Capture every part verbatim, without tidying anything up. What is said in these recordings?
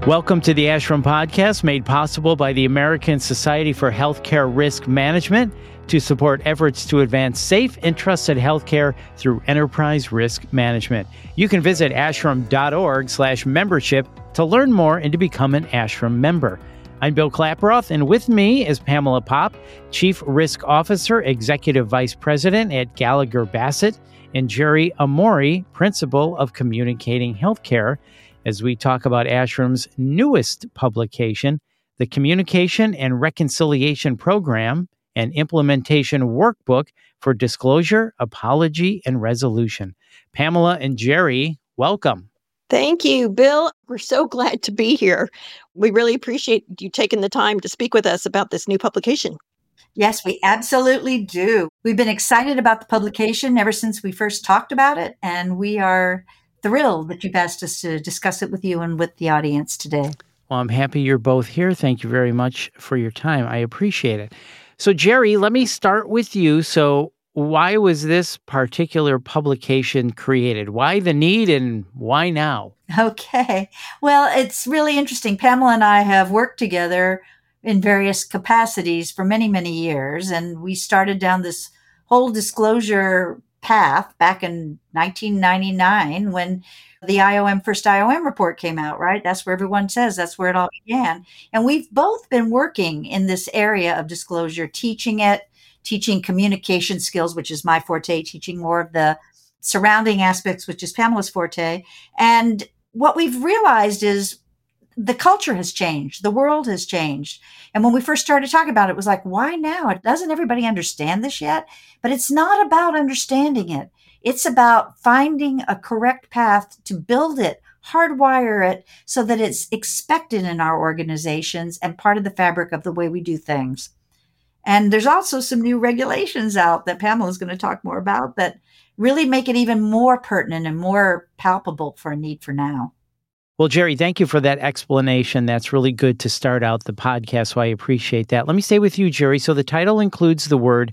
Welcome to the Ashram Podcast, made possible by the American Society for Healthcare Risk Management to support efforts to advance safe and trusted healthcare through enterprise risk management. You can visit ashram.org slash membership to learn more and to become an Ashram member. I'm Bill Klaproth, and with me is Pamela Popp, Chief Risk Officer, Executive Vice President at Gallagher Bassett, and Jerry Amori, Principal of Communicating Healthcare, as we talk about Ashram's newest publication, the Communication and Reconciliation Program and Implementation Workbook for Disclosure, Apology, and Resolution. Pamela and Jerry, welcome. Thank you, Bill. We're so glad to be here. We really appreciate you taking the time to speak with us about this new publication. Yes, we absolutely do. We've been excited about the publication ever since we first talked about it, and we are thrilled that you've asked us to discuss it with you and with the audience today. Well, I'm happy you're both here. Thank you very much for your time. I appreciate it. So, Jerry, let me start with you. So, why was this particular publication created? Why the need and why now? Okay. Well, it's really interesting. Pamela and I have worked together in various capacities for many, many years, and we started down this whole disclosure path back in nineteen ninety-nine when the I O M first I O M report came out, right? That's where everyone says that's where it all began. And we've both been working in this area of disclosure, teaching it, teaching communication skills, which is my forte, teaching more of the surrounding aspects, which is Pamela's forte. And what we've realized is the culture has changed. The world has changed. And when we first started talking about it, it was like, why now? Doesn't everybody understand this yet? But it's not about understanding it. It's about finding a correct path to build it, hardwire it so that it's expected in our organizations and part of the fabric of the way we do things. And there's also some new regulations out that Pamela's going to talk more about that really make it even more pertinent and more palpable for a need for now. Well, Jerry, thank you for that explanation. That's really good to start out the podcast, so I appreciate that. Let me stay with you, Jerry. So the title includes the word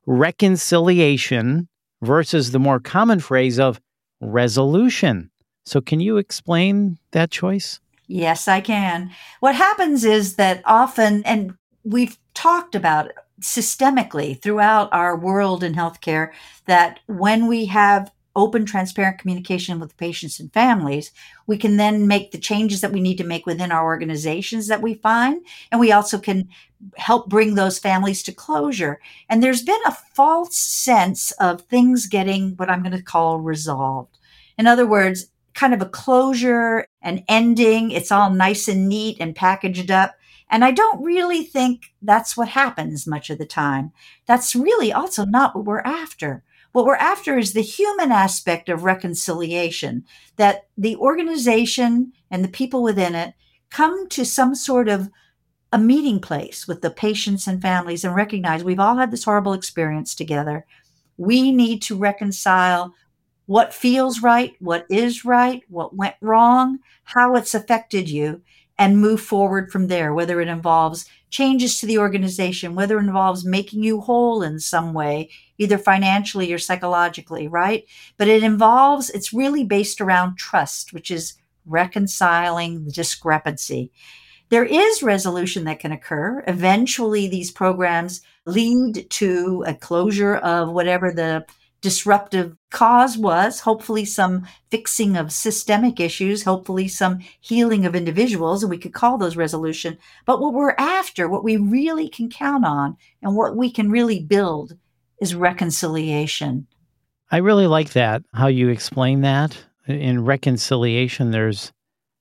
reconciliation versus the more common phrase of resolution. So can you explain that choice? Yes, I can. What happens is that often, and we've talked about it systemically throughout our world in healthcare, that when we have open, transparent communication with patients and families, we can then make the changes that we need to make within our organizations that we find. And we also can help bring those families to closure. And there's been a false sense of things getting what I'm going to call resolved. In other words, kind of a closure, an ending. It's all nice and neat and packaged up. And I don't really think that's what happens much of the time. That's really also not what we're after. What we're after is the human aspect of reconciliation, that the organization and the people within it come to some sort of a meeting place with the patients and families and recognize we've all had this horrible experience together. We need to reconcile what feels right, what is right, what went wrong, how it's affected you, and move forward from there, whether it involves changes to the organization, whether it involves making you whole in some way, either financially or psychologically, right? But it involves, it's really based around trust, which is reconciling the discrepancy. There is resolution that can occur. Eventually, these programs lead to a closure of whatever the disruptive cause was, hopefully some fixing of systemic issues, hopefully some healing of individuals, and we could call those resolution. But what we're after, what we really can count on, and what we can really build is reconciliation. I really like that, how you explain that. In reconciliation, there's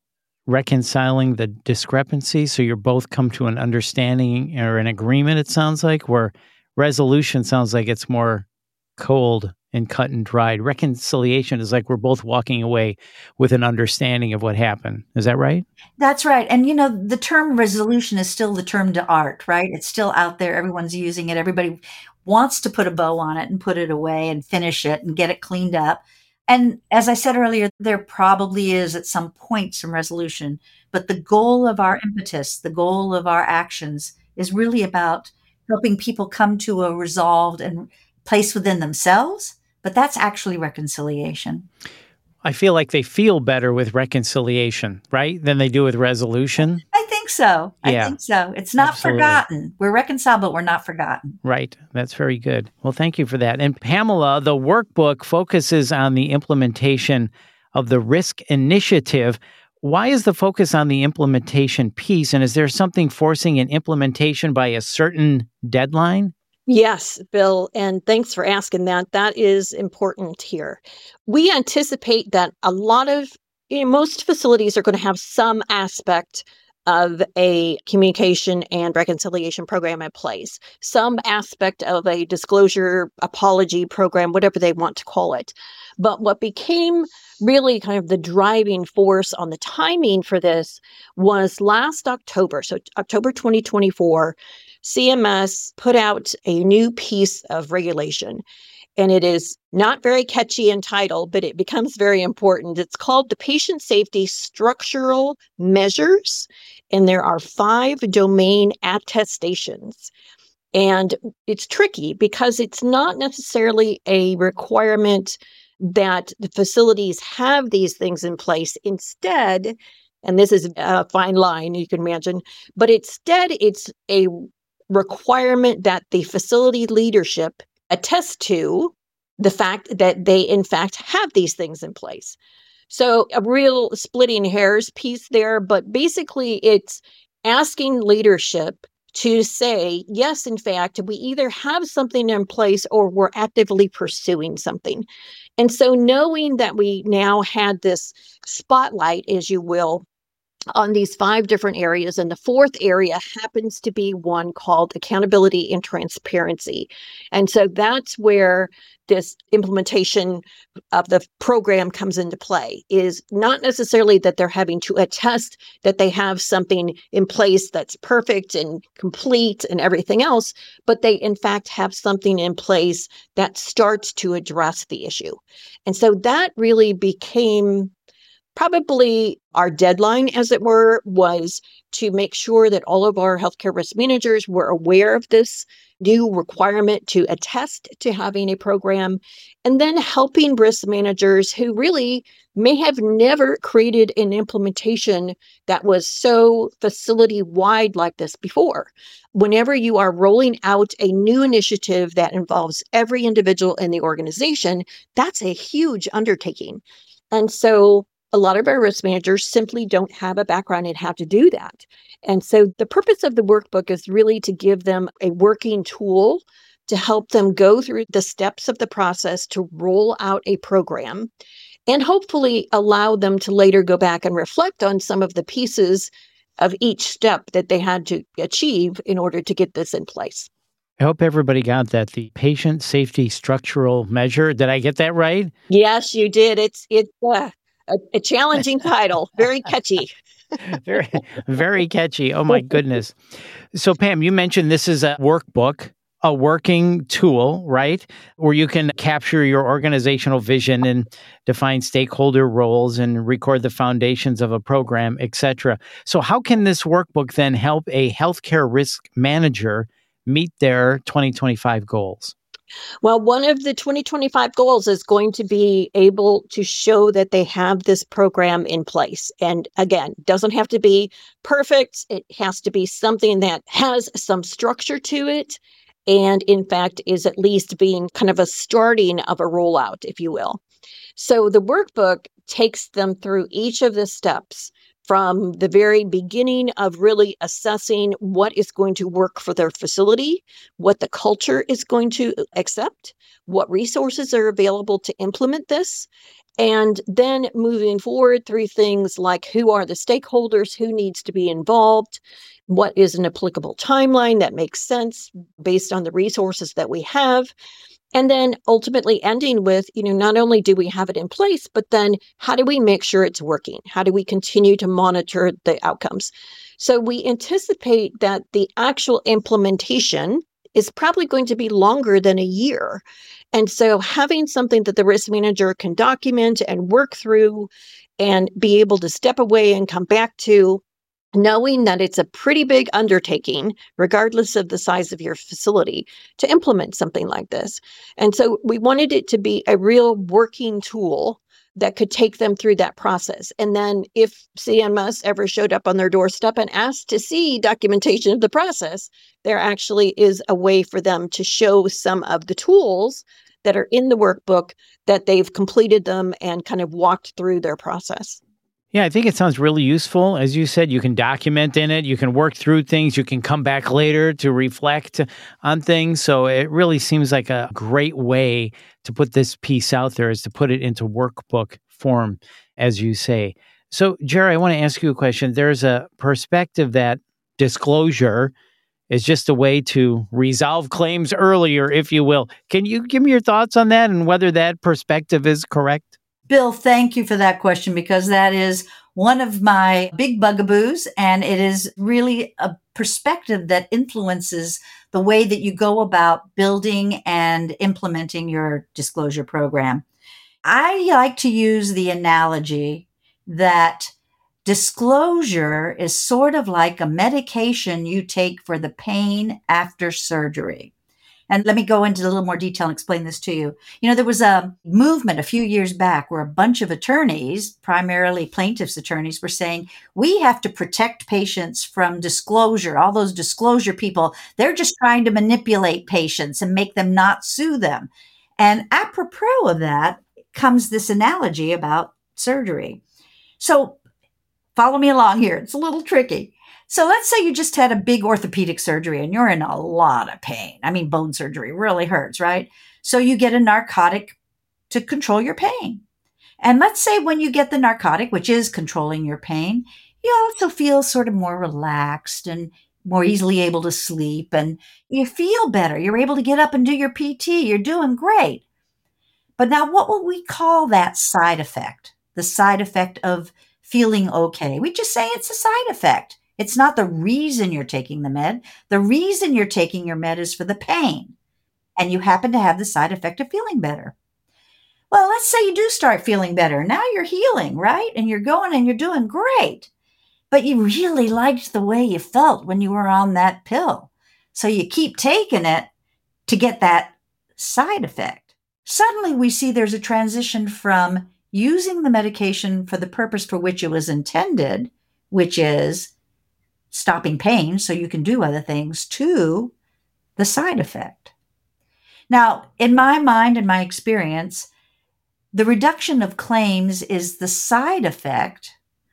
reconciling the discrepancy, so you're both come to an understanding or an agreement, it sounds like, where resolution sounds like it's more cold and cut and dried. Reconciliation is like we're both walking away with an understanding of what happened. Is that right? That's right. And, you know, the term resolution is still the term to art, right? It's still out there. Everyone's using it. Everybody wants to put a bow on it and put it away and finish it and get it cleaned up. And as I said earlier, there probably is at some point some resolution. But the goal of our impetus, the goal of our actions is really about helping people come to a resolved and place within themselves, but that's actually reconciliation. I feel like they feel better with reconciliation, right? Than they do with resolution. I think so. I Yeah, think so. It's not absolutely. forgotten. We're reconciled, but we're not forgotten. Right. That's very good. Well, thank you for that. And Pamela, the workbook focuses on the implementation of the risk initiative. Why is the focus on the implementation piece? And is there something forcing an implementation by a certain deadline? Yes, Bill, and thanks for asking that. That is important here. We anticipate that a lot of, you know, most facilities are going to have some aspect of a communication and reconciliation program in place, some aspect of a disclosure apology program, whatever they want to call it. But what became really kind of the driving force on the timing for this was last October, so October twenty twenty-four, C M S put out a new piece of regulation, and it is not very catchy in title, but it becomes very important. It's called the Patient Safety Structural Measures, and there are five domain attestations. And it's tricky because it's not necessarily a requirement that the facilities have these things in place. Instead, and this is a fine line, you can imagine, but instead it's a requirement that the facility leadership attest to the fact that they, in fact, have these things in place. So a real splitting hairs piece there, but basically it's asking leadership to say, yes, in fact, we either have something in place or we're actively pursuing something. And so knowing that we now had this spotlight, as you will, on these five different areas. And the fourth area happens to be one called accountability and transparency. And so that's where this implementation of the program comes into play, is not necessarily that they're having to attest that they have something in place that's perfect and complete and everything else, but they in fact have something in place that starts to address the issue. And so that really became probably our deadline, as it were, was to make sure that all of our healthcare risk managers were aware of this new requirement to attest to having a program, and then helping risk managers who really may have never created an implementation that was so facility-wide like this before. Whenever you are rolling out a new initiative that involves every individual in the organization, that's a huge undertaking. And so a lot of our risk managers simply don't have a background in how to do that. And so the purpose of the workbook is really to give them a working tool to help them go through the steps of the process to roll out a program, and hopefully allow them to later go back and reflect on some of the pieces of each step that they had to achieve in order to get this in place. I hope everybody got that. The patient safety structural measure. Did I get that right? Yes, you did. It's it's uh, a, a challenging title, very catchy. very, very catchy. Oh my goodness. So Pam, you mentioned this is a workbook, a working tool, right? Where you can capture your organizational vision and define stakeholder roles and record the foundations of a program, et cetera. So how can this workbook then help a healthcare risk manager meet their twenty twenty-five goals? Well, one of the twenty twenty-five goals is going to be able to show that they have this program in place. And again, doesn't have to be perfect. It has to be something that has some structure to it. And in fact, is at least being kind of a starting of a rollout, if you will. So the workbook takes them through each of the steps from the very beginning of really assessing what is going to work for their facility, what the culture is going to accept, what resources are available to implement this, and then moving forward through things like who are the stakeholders, who needs to be involved, what is an applicable timeline that makes sense based on the resources that we have. And then ultimately ending with, you know, not only do we have it in place, but then how do we make sure it's working? How do we continue to monitor the outcomes? So we anticipate that the actual implementation is probably going to be longer than a year. And so having something that the risk manager can document and work through and be able to step away and come back to knowing that it's a pretty big undertaking, regardless of the size of your facility, to implement something like this. And so we wanted it to be a real working tool that could take them through that process. And then if C M S ever showed up on their doorstep and asked to see documentation of the process, there actually is a way for them to show some of the tools that are in the workbook that they've completed them and kind of walked through their process. Yeah, I think it sounds really useful. As you said, you can document in it, you can work through things, you can come back later to reflect on things. So it really seems like a great way to put this piece out there, is to put it into workbook form, as you say. So, Jerry, I want to ask you a question. There's a perspective that disclosure is just a way to resolve claims earlier, if you will. Can you give me your thoughts on that and whether that perspective is correct? Bill, thank you for that question, because that is one of my big bugaboos, and it is really a perspective that influences the way that you go about building and implementing your disclosure program. I like to use the analogy that disclosure is sort of like a medication you take for the pain after surgery. And let me go into a little more detail and explain this to you. You know, there was a movement a few years back where a bunch of attorneys, primarily plaintiffs' attorneys, were saying, we have to protect patients from disclosure. All those disclosure people, they're just trying to manipulate patients and make them not sue them. And apropos of that comes this analogy about surgery. So follow me along here. It's a little tricky. So let's say you just had a big orthopedic surgery and you're in a lot of pain. I mean, bone surgery really hurts, right? So you get a narcotic to control your pain. And let's say when you get the narcotic, which is controlling your pain, you also feel sort of more relaxed and more easily able to sleep, and you feel better. You're able to get up and do your P T. You're doing great. But now what would we call that side effect? The side effect of feeling okay. We just say it's a side effect. It's not the reason you're taking the med. The reason you're taking your med is for the pain, and you happen to have the side effect of feeling better. Well, let's say you do start feeling better. Now you're healing, right? And you're going and you're doing great. But you really liked the way you felt when you were on that pill. So you keep taking it to get that side effect. Suddenly we see there's a transition from using the medication for the purpose for which it was intended, which is stopping pain so you can do other things, to the side effect. Now, in my mind and my experience, the reduction of claims is the side effect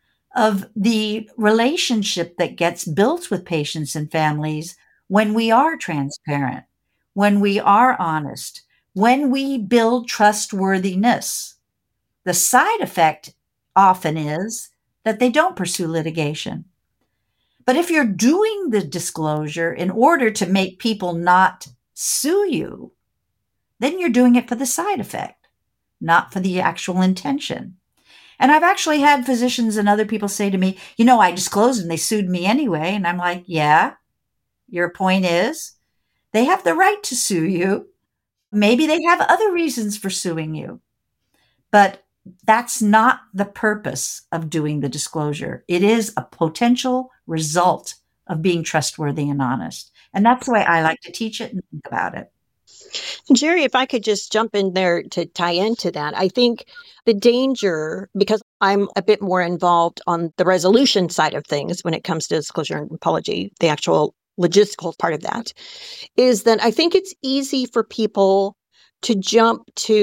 of the relationship that gets built with patients and families when we are transparent, when we are honest, when we build trustworthiness. The side effect often is that they don't pursue litigation. But if you're doing the disclosure in order to make people not sue you, then you're doing it for the side effect, not for the actual intention. And I've actually had physicians and other people say to me, you know, I disclosed and they sued me anyway. And I'm like, yeah, your point is they have the right to sue you. Maybe they have other reasons for suing you, but that's not the purpose of doing the disclosure. It is a potential result of being trustworthy and honest. And that's the way I like to teach it and think about it. Jerry, if I could just jump in there to tie into that, I think the danger, because I'm a bit more involved on the resolution side of things when it comes to disclosure and apology, the actual logistical part of that, is that I think it's easy for people to jump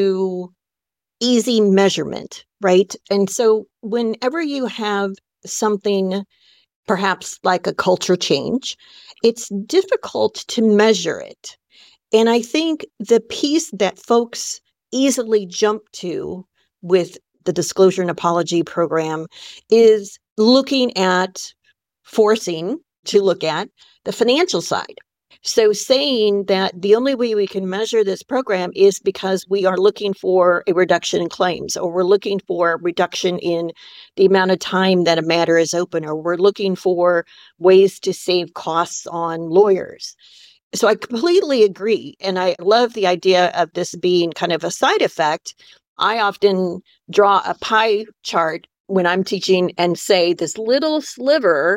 to easy measurement, right? And so whenever you have something, perhaps like a culture change, it's difficult to measure it. And I think the piece that folks easily jump to with the disclosure and apology program is looking at, forcing to look at the financial side. So saying that the only way we can measure this program is because we are looking for a reduction in claims, or we're looking for a reduction in the amount of time that a matter is open, or we're looking for ways to save costs on lawyers. So I completely agree. And I love the idea of this being kind of a side effect. I often draw a pie chart when I'm teaching and say this little sliver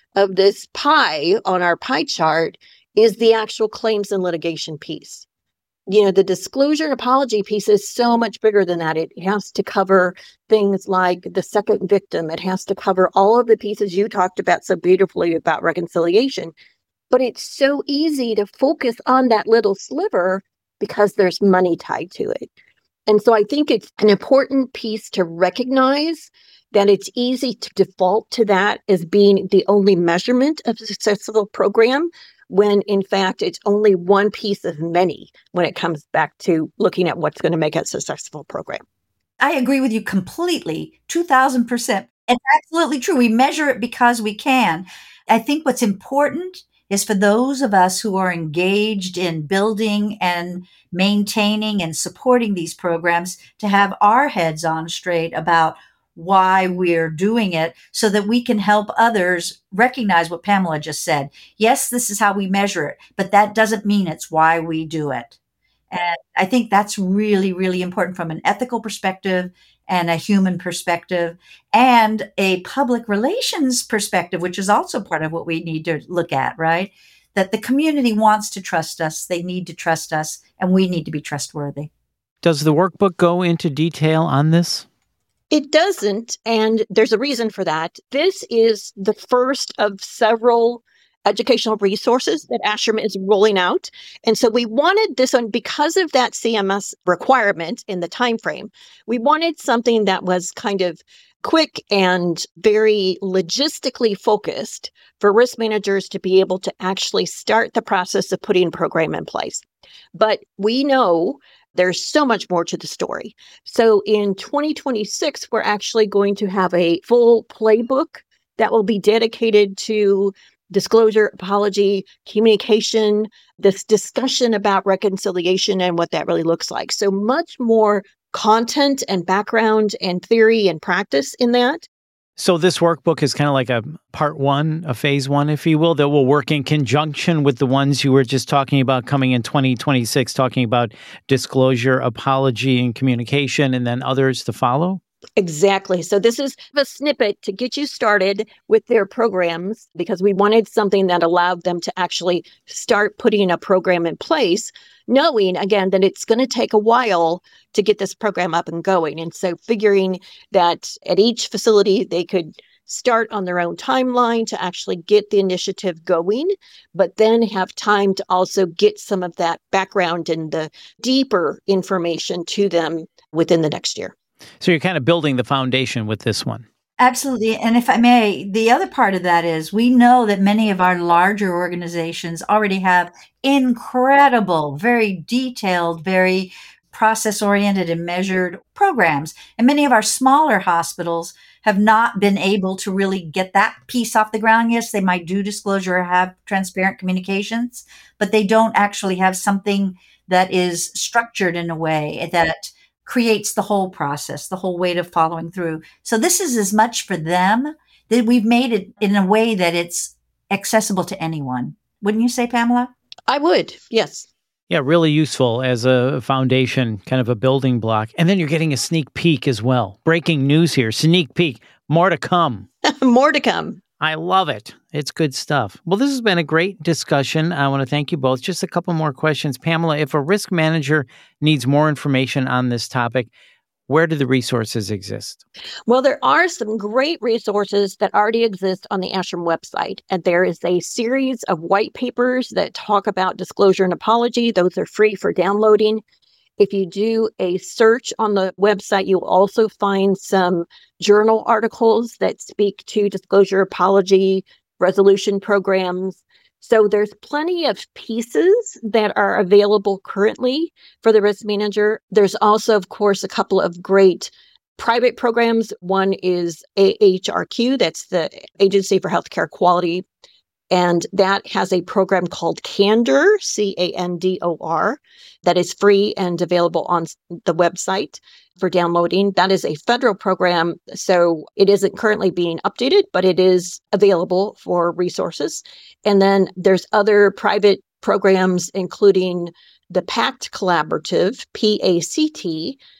of this pie on our pie chart is the actual claims and litigation piece. You know, the disclosure and apology piece is so much bigger than that. It has to cover things like the second victim. It has to cover all of the pieces you talked about so beautifully about reconciliation. But it's so easy to focus on that little sliver because there's money tied to it. And so I think it's an important piece to recognize that it's easy to default to that as being the only measurement of a successful program, when in fact it's only one piece of many when it comes back to looking at what's going to make a successful program. I agree with you completely, two thousand percent. It's absolutely true. We measure it because we can. I think what's important is for those of us who are engaged in building and maintaining and supporting these programs to have our heads on straight about why we're doing it so that we can help others recognize what Pamela just said. Yes, this is how we measure it, but that doesn't mean it's why we do it. And I think that's really, really important from an ethical perspective and a human perspective and a public relations perspective, which is also part of what we need to look at, right? That the community wants to trust us, they need to trust us, and we need to be trustworthy. Does the workbook go into detail on this? It doesn't, and there's a reason for that. This is the first of several educational resources that ASHRM is rolling out. And so we wanted this one, because of that C M S requirement in the time frame, we wanted something that was kind of quick and very logistically focused for risk managers to be able to actually start the process of putting a program in place. But we know there's so much more to the story. So in twenty twenty-six, we're actually going to have a full playbook that will be dedicated to disclosure, apology, communication, this discussion about reconciliation and what that really looks like. So much more content and background and theory and practice in that. So this workbook is kind of like a part one, a phase one, if you will, that will work in conjunction with the ones you were just talking about coming in twenty twenty-six, talking about disclosure, apology, and communication, and then others to follow? Exactly. So this is a snippet to get you started with their programs, because we wanted something that allowed them to actually start putting a program in place, knowing, again, that it's going to take a while to get this program up and going. And so figuring that at each facility, they could start on their own timeline to actually get the initiative going, but then have time to also get some of that background and the deeper information to them within the next year. So you're kind of building the foundation with this one. Absolutely. And if I may, the other part of that is we know that many of our larger organizations already have incredible, very detailed, very process-oriented and measured programs. And many of our smaller hospitals have not been able to really get that piece off the ground. Yes, they might do disclosure or have transparent communications, but they don't actually have something that is structured in a way that creates the whole process, the whole way of following through. So this is as much for them that we've made it in a way that it's accessible to anyone. Wouldn't you say, Pamela? I would, yes. Yeah, really useful as a foundation, kind of a building block. And then you're getting a sneak peek as well. Breaking news here, sneak peek, more to come. More to come. I love it. It's good stuff. Well, this has been a great discussion. I want to thank you both. Just a couple more questions. Pamela, if a risk manager needs more information on this topic, where do the resources exist? Well, there are some great resources that already exist on the ASHRM website. And there is a series of white papers that talk about disclosure and apology. Those are free for downloading. If you do a search on the website, you'll also find some journal articles that speak to disclosure, apology, resolution programs. So there's plenty of pieces that are available currently for the risk manager. There's also, of course, a couple of great private programs. One is A H R Q, that's the Agency for Healthcare Quality. And that has a program called Candor, C A N D O R, that is free and available on the website for downloading. That is a federal program, so it isn't currently being updated, but it is available for resources. And then there's other private programs, including the PACT Collaborative, P A C T,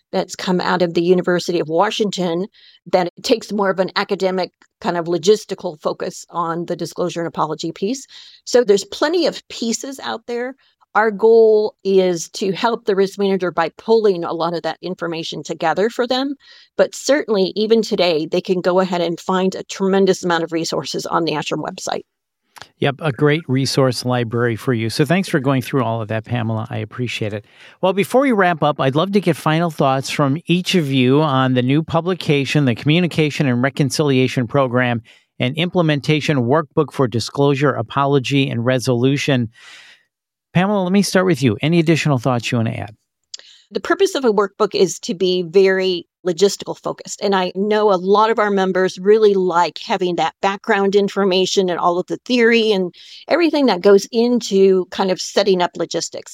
that's come out of the University of Washington that it takes more of an academic kind of logistical focus on the disclosure and apology piece. So there's plenty of pieces out there. Our goal is to help the risk manager by pulling a lot of that information together for them. But certainly, even today, they can go ahead and find a tremendous amount of resources on the ASHRM website. Yep, a great resource library for you. So thanks for going through all of that, Pamela. I appreciate it. Well, before we wrap up, I'd love to get final thoughts from each of you on the new publication, the Communication and Reconciliation Program and Implementation Workbook for Disclosure, Apology, and Resolution. Pamela, let me start with you. Any additional thoughts you want to add? The purpose of a workbook is to be very logistical focused. And I know a lot of our members really like having that background information and all of the theory and everything that goes into kind of setting up logistics.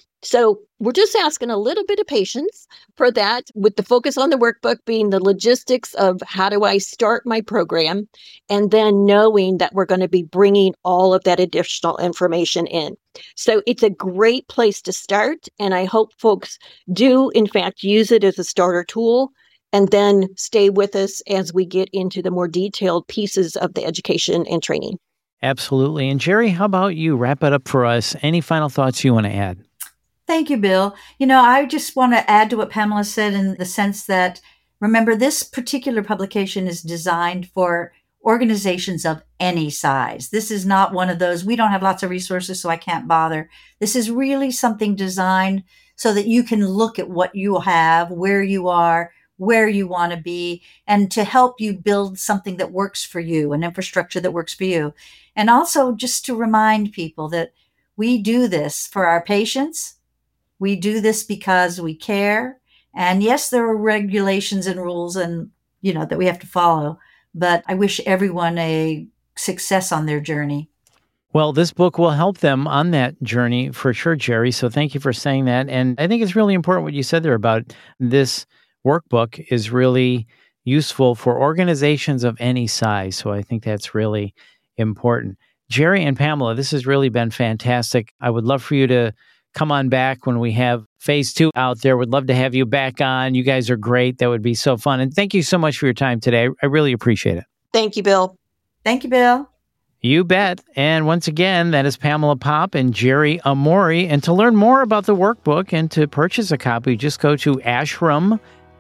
So we're just asking a little bit of patience for that, with the focus on the workbook being the logistics of how do I start my program, and then knowing that we're going to be bringing all of that additional information in. So it's a great place to start, and I hope folks do, in fact, use it as a starter tool and then stay with us as we get into the more detailed pieces of the education and training. Absolutely. And Jerry, how about you? Wrap it up for us. Any final thoughts you want to add? Thank you, Bill. You know, I just want to add to what Pamela said in the sense that, remember, this particular publication is designed for organizations of any size. This is not one of those, we don't have lots of resources, so I can't bother. This is really something designed so that you can look at what you have, where you are, where you want to be, and to help you build something that works for you, an infrastructure that works for you. And also just to remind people that we do this for our patients. We do this because we care. And yes, there are regulations and rules and, you know, that we have to follow. But I wish everyone a success on their journey. Well, this book will help them on that journey for sure, Jerry. So thank you for saying that. And I think it's really important what you said there about this workbook is really useful for organizations of any size. So I think that's really important. Jerry and Pamela, this has really been fantastic. I would love for you to come on back when we have phase two out there. Would love to have you back on. You guys are great. That would be so fun. And thank you so much for your time today. I really appreciate it. Thank you, Bill. Thank you, Bill. You bet. And once again, that is Pamela Popp and Jerry Amori. And to learn more about the workbook and to purchase a copy, just go to ashram.org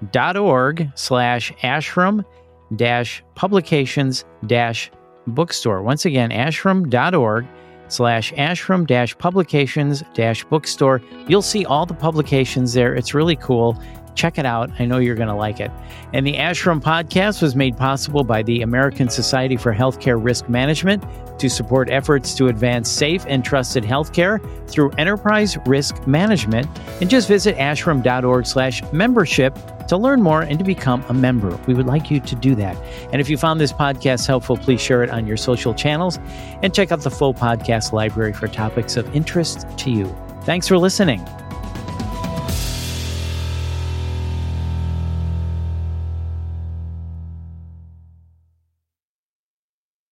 slash ashram dash publications dash bookstore. Once again, ashram.org slash ashram dash publications dash bookstore. You'll see all the publications there. It's really cool. Check it out. I know you're going to like it. And the ASHRM podcast was made possible by the American Society for Healthcare Risk Management to support efforts to advance safe and trusted healthcare through enterprise risk management. And just visit ashram.org slash membership to learn more and to become a member. We would like you to do that. And if you found this podcast helpful, please share it on your social channels and check out the full podcast library for topics of interest to you. Thanks for listening.